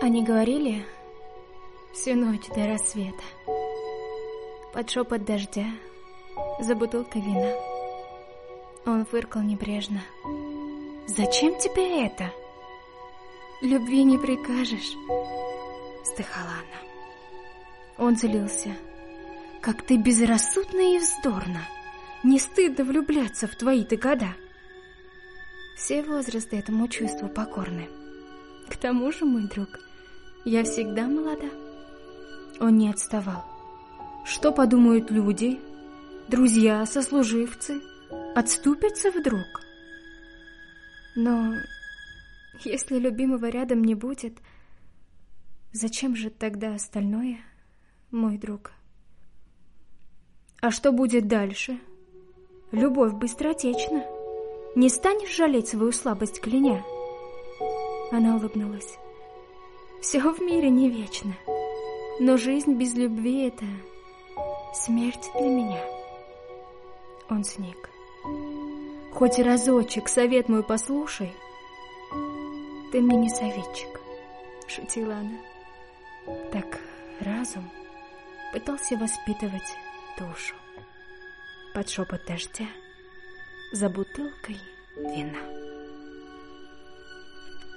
Они говорили всю ночь до рассвета, под шепот дождя, за бутылкой вина. Он фыркал небрежно. «Зачем тебе это? Любви не прикажешь», — вздыхала она. Он злился. «Как ты безрассудна и вздорна! Не стыдно влюбляться в твои-то года!» Все возрасты этому чувству покорны. К тому же, мой друг, я всегда молода. Он не отставал. Что подумают люди, друзья, сослуживцы? Отступятся вдруг? Но если любимого рядом не будет, зачем же тогда остальное, мой друг? А что будет дальше? Любовь быстротечна. Не станешь жалеть свою слабость, кляня? Она улыбнулась. Все в мире не вечно, но жизнь без любви — это смерть для меня. Он сник. Хоть разочек совет мой послушай. Ты мне не советчик, шутила она. Так разум пытался воспитывать душу под шепот дождя за бутылкой вина.